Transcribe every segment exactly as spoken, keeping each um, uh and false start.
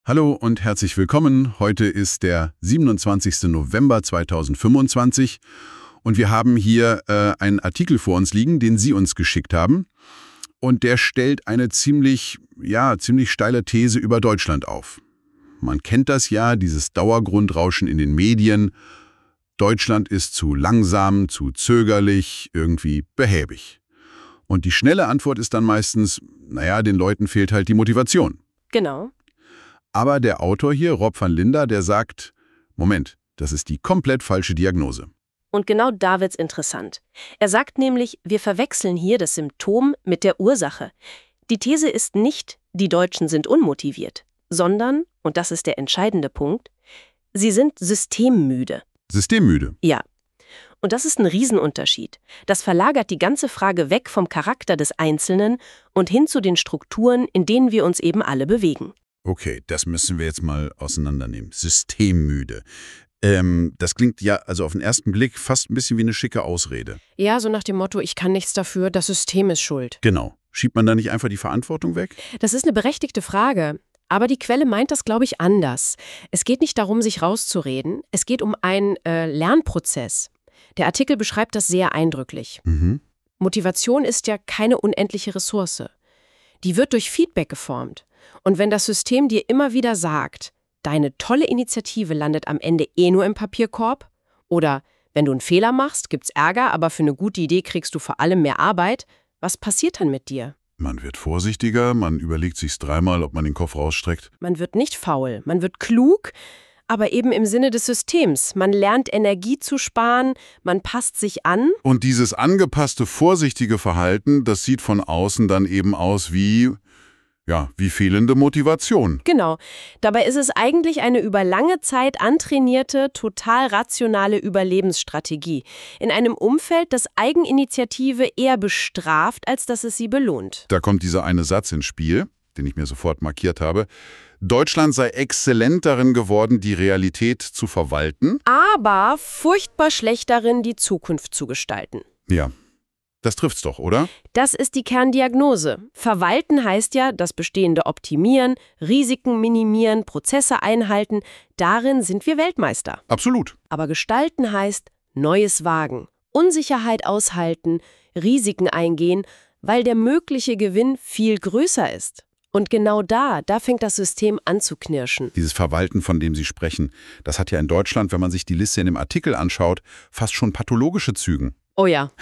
Hallo und herzlich willkommen. Heute ist der siebenundzwanzigster November zweitausendfünfundzwanzig und wir haben hier äh, einen Artikel vor uns liegen, den Sie uns geschickt haben. Und der stellt eine ziemlich, ja, ziemlich steile These über Deutschland auf. Man kennt das ja, dieses Dauergrundrauschen in den Medien. Deutschland ist zu langsam, zu zögerlich, irgendwie behäbig. Und die schnelle Antwort ist dann meistens, naja, den Leuten fehlt halt die Motivation. Genau. Aber der Autor hier, Rob van Linder, der sagt, Moment, das ist die komplett falsche Diagnose. Und genau da wird's interessant. Er sagt nämlich, wir verwechseln hier das Symptom mit der Ursache. Die These ist nicht, die Deutschen sind unmotiviert, sondern, und das ist der entscheidende Punkt, sie sind systemmüde. Systemmüde? Ja. Und das ist ein Riesenunterschied. Das verlagert die ganze Frage weg vom Charakter des Einzelnen und hin zu den Strukturen, in denen wir uns eben alle bewegen. Okay, das müssen wir jetzt mal auseinandernehmen. Systemmüde. Ähm, das klingt ja also auf den ersten Blick fast ein bisschen wie eine schicke Ausrede. Ja, so nach dem Motto, ich kann nichts dafür, das System ist schuld. Genau. Schiebt man da nicht einfach die Verantwortung weg? Das ist eine berechtigte Frage. Aber die Quelle meint das, glaube ich, anders. Es geht nicht darum, sich rauszureden. Es geht um einen äh, Lernprozess. Der Artikel beschreibt das sehr eindrücklich. Mhm. Motivation ist ja keine unendliche Ressource. Die wird durch Feedback geformt. Und wenn das System dir immer wieder sagt, deine tolle Initiative landet am Ende eh nur im Papierkorb, oder wenn du einen Fehler machst, gibt's Ärger, aber für eine gute Idee kriegst du vor allem mehr Arbeit, was passiert dann mit dir? Man wird vorsichtiger, man überlegt sich's dreimal, ob man den Kopf rausstreckt. Man wird nicht faul, man wird klug, aber eben im Sinne des Systems. Man lernt Energie zu sparen, man passt sich an. Und dieses angepasste, vorsichtige Verhalten, das sieht von außen dann eben aus wie, ja, wie fehlende Motivation. Genau. Dabei ist es eigentlich eine über lange Zeit antrainierte, total rationale Überlebensstrategie. In einem Umfeld, das Eigeninitiative eher bestraft, als dass es sie belohnt. Da kommt dieser eine Satz ins Spiel, den ich mir sofort markiert habe. Deutschland sei exzellent darin geworden, die Realität zu verwalten. Aber furchtbar schlecht darin, die Zukunft zu gestalten. Ja, das trifft's doch, oder? Das ist die Kerndiagnose. Verwalten heißt ja, das Bestehende optimieren, Risiken minimieren, Prozesse einhalten. Darin sind wir Weltmeister. Absolut. Aber gestalten heißt Neues wagen, Unsicherheit aushalten, Risiken eingehen, weil der mögliche Gewinn viel größer ist. Und genau da, da fängt das System an zu knirschen. Dieses Verwalten, von dem Sie sprechen, das hat ja in Deutschland, wenn man sich die Liste in dem Artikel anschaut, fast schon pathologische Züge. Oh ja.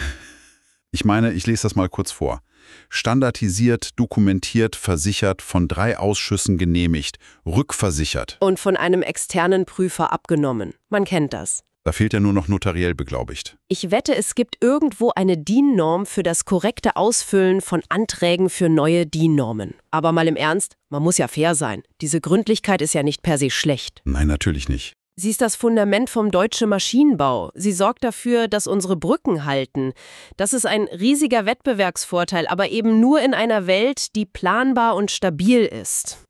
Ich meine, ich lese das mal kurz vor. Standardisiert, dokumentiert, versichert, von drei Ausschüssen genehmigt, rückversichert. Und von einem externen Prüfer abgenommen. Man kennt das. Da fehlt ja nur noch notariell beglaubigt. Ich wette, es gibt irgendwo eine D I N-Norm für das korrekte Ausfüllen von Anträgen für neue D I N-Normen. Aber mal im Ernst, man muss ja fair sein. Diese Gründlichkeit ist ja nicht per se schlecht. Nein, natürlich nicht. Sie ist das Fundament vom deutschen Maschinenbau. Sie sorgt dafür, dass unsere Brücken halten. Das ist ein riesiger Wettbewerbsvorteil, aber eben nur in einer Welt, die planbar und stabil ist.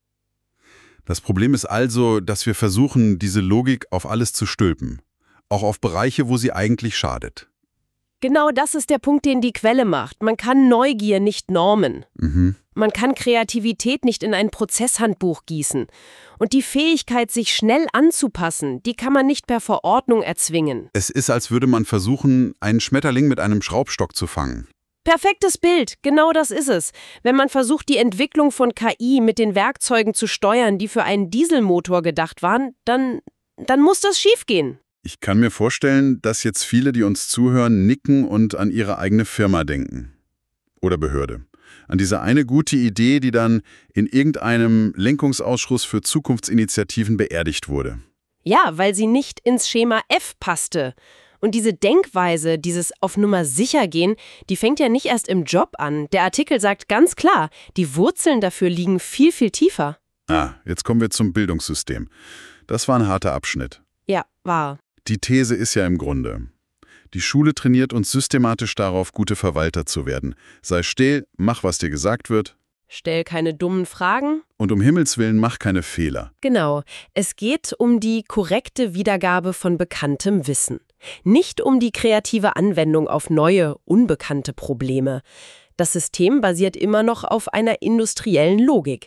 Das Problem ist also, dass wir versuchen, diese Logik auf alles zu stülpen. Auch auf Bereiche, wo sie eigentlich schadet. Genau das ist der Punkt, den die Quelle macht. Man kann Neugier nicht normen. Mhm. Man kann Kreativität nicht in ein Prozesshandbuch gießen. Und die Fähigkeit, sich schnell anzupassen, die kann man nicht per Verordnung erzwingen. Es ist, als würde man versuchen, einen Schmetterling mit einem Schraubstock zu fangen. Perfektes Bild, genau das ist es. Wenn man versucht, die Entwicklung von K I mit den Werkzeugen zu steuern, die für einen Dieselmotor gedacht waren, dann, dann muss das schiefgehen. Ich kann mir vorstellen, dass jetzt viele, die uns zuhören, nicken und an ihre eigene Firma denken. Oder Behörde. An diese eine gute Idee, die dann in irgendeinem Lenkungsausschuss für Zukunftsinitiativen beerdigt wurde. Ja, weil sie nicht ins Schema F passte. Und diese Denkweise, dieses auf Nummer sicher gehen, die fängt ja nicht erst im Job an. Der Artikel sagt ganz klar, die Wurzeln dafür liegen viel, viel tiefer. Ah, jetzt kommen wir zum Bildungssystem. Das war ein harter Abschnitt. Ja, wahr. Die These ist ja im Grunde: Die Schule trainiert uns systematisch darauf, gute Verwalter zu werden. Sei still, mach, was dir gesagt wird. Stell keine dummen Fragen. Und um Himmels Willen, mach keine Fehler. Genau. Es geht um die korrekte Wiedergabe von bekanntem Wissen. Nicht um die kreative Anwendung auf neue, unbekannte Probleme. Das System basiert immer noch auf einer industriellen Logik.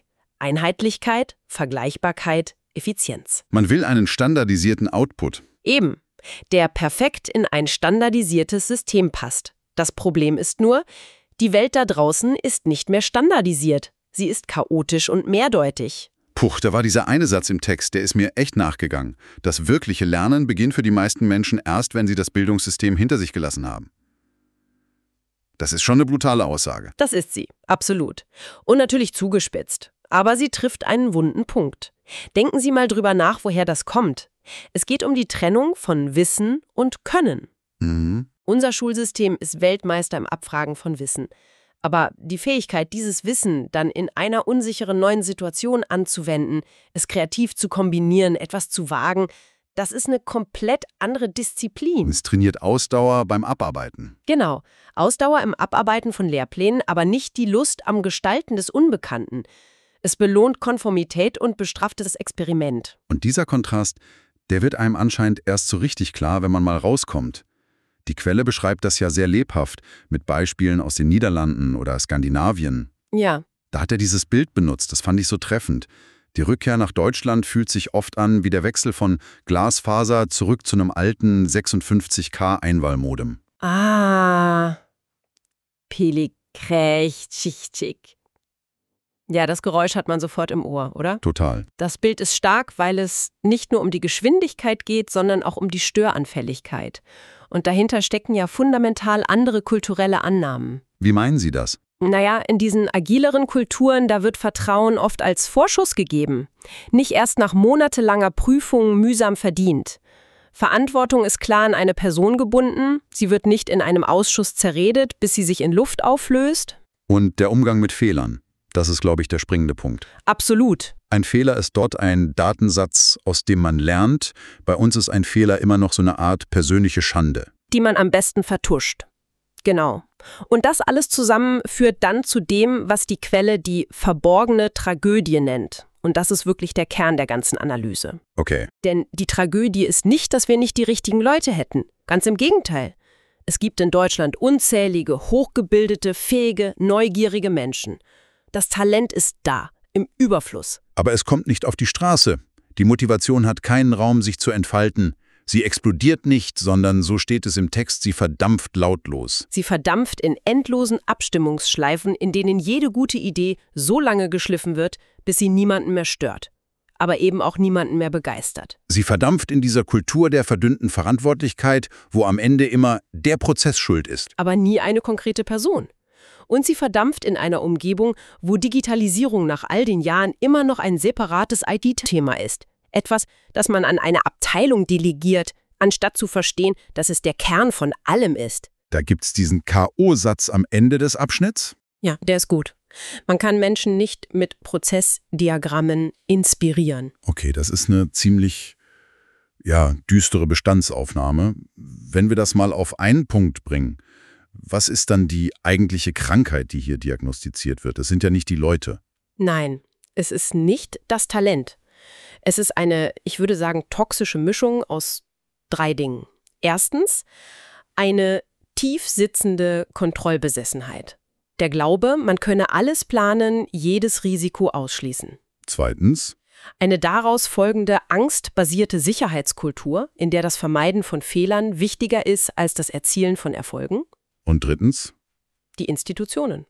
Einheitlichkeit, Vergleichbarkeit, Effizienz. Man will einen standardisierten Output. Eben, der perfekt in ein standardisiertes System passt. Das Problem ist nur, die Welt da draußen ist nicht mehr standardisiert. Sie ist chaotisch und mehrdeutig. Puch, da war dieser eine Satz im Text, der ist mir echt nachgegangen. Das wirkliche Lernen beginnt für die meisten Menschen erst, wenn sie das Bildungssystem hinter sich gelassen haben. Das ist schon eine brutale Aussage. Das ist sie, absolut. Und natürlich zugespitzt. Aber sie trifft einen wunden Punkt. Denken Sie mal drüber nach, woher das kommt. Es geht um die Trennung von Wissen und Können. Mhm. Unser Schulsystem ist Weltmeister im Abfragen von Wissen. Aber die Fähigkeit, dieses Wissen dann in einer unsicheren neuen Situation anzuwenden, es kreativ zu kombinieren, etwas zu wagen, das ist eine komplett andere Disziplin. Es trainiert Ausdauer beim Abarbeiten. Genau. Ausdauer im Abarbeiten von Lehrplänen, aber nicht die Lust am Gestalten des Unbekannten. Es belohnt Konformität und bestraft das Experiment. Und dieser Kontrast, der wird einem anscheinend erst so richtig klar, wenn man mal rauskommt. Die Quelle beschreibt das ja sehr lebhaft, mit Beispielen aus den Niederlanden oder Skandinavien. Ja. Da hat er dieses Bild benutzt, das fand ich so treffend. Die Rückkehr nach Deutschland fühlt sich oft an wie der Wechsel von Glasfaser zurück zu einem alten sechsundfünfzig K Einwahlmodem. Ah. Pilikrächtig. Ja, das Geräusch hat man sofort im Ohr, oder? Total. Das Bild ist stark, weil es nicht nur um die Geschwindigkeit geht, sondern auch um die Störanfälligkeit. Und dahinter stecken ja fundamental andere kulturelle Annahmen. Wie meinen Sie das? Naja, in diesen agileren Kulturen, da wird Vertrauen oft als Vorschuss gegeben. Nicht erst nach monatelanger Prüfung mühsam verdient. Verantwortung ist klar an eine Person gebunden. Sie wird nicht in einem Ausschuss zerredet, bis sie sich in Luft auflöst. Und der Umgang mit Fehlern. Das ist, glaube ich, der springende Punkt. Absolut. Ein Fehler ist dort ein Datensatz, aus dem man lernt. Bei uns ist ein Fehler immer noch so eine Art persönliche Schande. Die man am besten vertuscht. Genau. Und das alles zusammen führt dann zu dem, was die Quelle die verborgene Tragödie nennt. Und das ist wirklich der Kern der ganzen Analyse. Okay. Denn die Tragödie ist nicht, dass wir nicht die richtigen Leute hätten. Ganz im Gegenteil. Es gibt in Deutschland unzählige, hochgebildete, fähige, neugierige Menschen. Das Talent ist da, im Überfluss. Aber es kommt nicht auf die Straße. Die Motivation hat keinen Raum, sich zu entfalten. Sie explodiert nicht, sondern, so steht es im Text, sie verdampft lautlos. Sie verdampft in endlosen Abstimmungsschleifen, in denen jede gute Idee so lange geschliffen wird, bis sie niemanden mehr stört. Aber eben auch niemanden mehr begeistert. Sie verdampft in dieser Kultur der verdünnten Verantwortlichkeit, wo am Ende immer der Prozess schuld ist. Aber nie eine konkrete Person. Und sie verdampft in einer Umgebung, wo Digitalisierung nach all den Jahren immer noch ein separates I T-Thema ist. Etwas, das man an eine Abteilung delegiert, anstatt zu verstehen, dass es der Kern von allem ist. Da gibt's diesen K O-Satz am Ende des Abschnitts? Ja, der ist gut. Man kann Menschen nicht mit Prozessdiagrammen inspirieren. Okay, das ist eine ziemlich, ja, düstere Bestandsaufnahme. Wenn wir das mal auf einen Punkt bringen, was ist dann die eigentliche Krankheit, die hier diagnostiziert wird? Das sind ja nicht die Leute. Nein, es ist nicht das Talent. Es ist eine, ich würde sagen, toxische Mischung aus drei Dingen. Erstens, eine tief sitzende Kontrollbesessenheit. Der Glaube, man könne alles planen, jedes Risiko ausschließen. Zweitens, eine daraus folgende angstbasierte Sicherheitskultur, in der das Vermeiden von Fehlern wichtiger ist als das Erzielen von Erfolgen. Und drittens? Die Institutionen.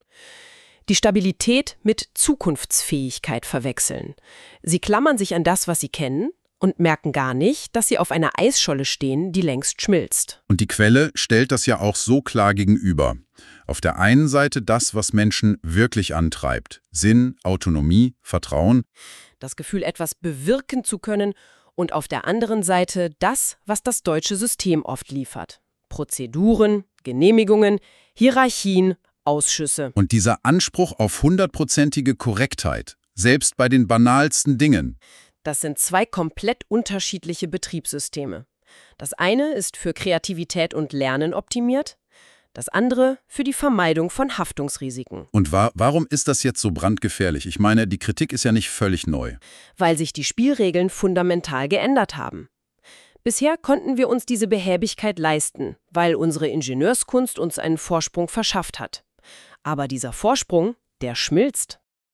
Die Stabilität mit Zukunftsfähigkeit verwechseln. Sie klammern sich an das, was sie kennen, und merken gar nicht, dass sie auf einer Eisscholle stehen, die längst schmilzt. Und die Quelle stellt das ja auch so klar gegenüber. Auf der einen Seite das, was Menschen wirklich antreibt. Sinn, Autonomie, Vertrauen. Das Gefühl, etwas bewirken zu können. Und auf der anderen Seite das, was das deutsche System oft liefert. Prozeduren, Genehmigungen, Hierarchien, Ausschüsse. Und dieser Anspruch auf hundertprozentige Korrektheit, selbst bei den banalsten Dingen. Das sind zwei komplett unterschiedliche Betriebssysteme. Das eine ist für Kreativität und Lernen optimiert, das andere für die Vermeidung von Haftungsrisiken. Und wa- warum ist das jetzt so brandgefährlich? Ich meine, die Kritik ist ja nicht völlig neu. Weil sich die Spielregeln fundamental geändert haben. Bisher konnten wir uns diese Behäbigkeit leisten, weil unsere Ingenieurskunst uns einen Vorsprung verschafft hat. Aber dieser Vorsprung, der schmilzt.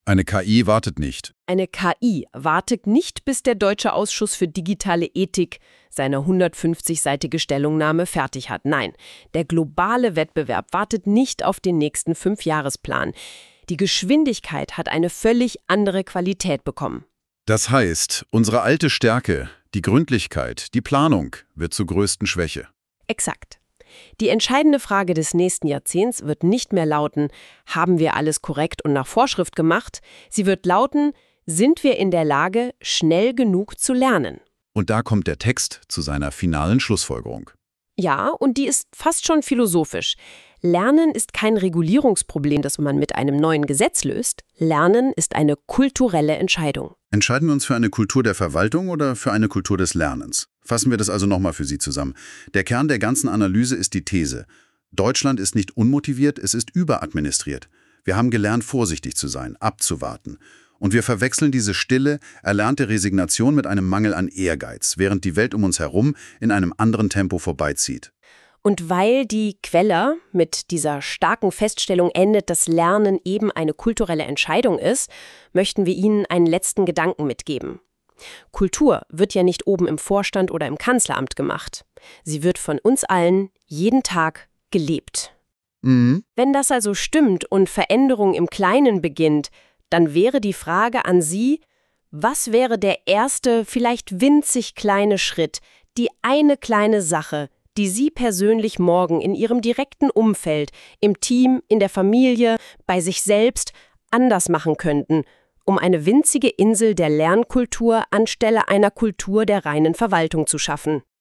Eine K I wartet nicht. Eine K I wartet nicht, bis der Deutsche Ausschuss für digitale Ethik seine hundertfünfzigseitige Stellungnahme fertig hat. Nein, der globale Wettbewerb wartet nicht auf den nächsten Fünfjahresplan. Die Geschwindigkeit hat eine völlig andere Qualität bekommen. Das heißt, unsere alte Stärke, die Gründlichkeit, die Planung, wird zur größten Schwäche. Exakt. Die entscheidende Frage des nächsten Jahrzehnts wird nicht mehr lauten, haben wir alles korrekt und nach Vorschrift gemacht? Sie wird lauten, sind wir in der Lage, schnell genug zu lernen? Und da kommt der Text zu seiner finalen Schlussfolgerung. Ja, und die ist fast schon philosophisch. Lernen ist kein Regulierungsproblem, das man mit einem neuen Gesetz löst. Lernen ist eine kulturelle Entscheidung. Entscheiden wir uns für eine Kultur der Verwaltung oder für eine Kultur des Lernens? Fassen wir das also nochmal für Sie zusammen. Der Kern der ganzen Analyse ist die These: Deutschland ist nicht unmotiviert, es ist überadministriert. Wir haben gelernt, vorsichtig zu sein, abzuwarten. Und wir verwechseln diese stille, erlernte Resignation mit einem Mangel an Ehrgeiz, während die Welt um uns herum in einem anderen Tempo vorbeizieht. Und weil die Quelle mit dieser starken Feststellung endet, dass Lernen eben eine kulturelle Entscheidung ist, möchten wir Ihnen einen letzten Gedanken mitgeben. Kultur wird ja nicht oben im Vorstand oder im Kanzleramt gemacht. Sie wird von uns allen jeden Tag gelebt. Mhm. Wenn das also stimmt und Veränderung im Kleinen beginnt, dann wäre die Frage an Sie, was wäre der erste, vielleicht winzig kleine Schritt, die eine kleine Sache, die Sie persönlich morgen in Ihrem direkten Umfeld, im Team, in der Familie, bei sich selbst anders machen könnten, um eine winzige Insel der Lernkultur anstelle einer Kultur der reinen Verwaltung zu schaffen?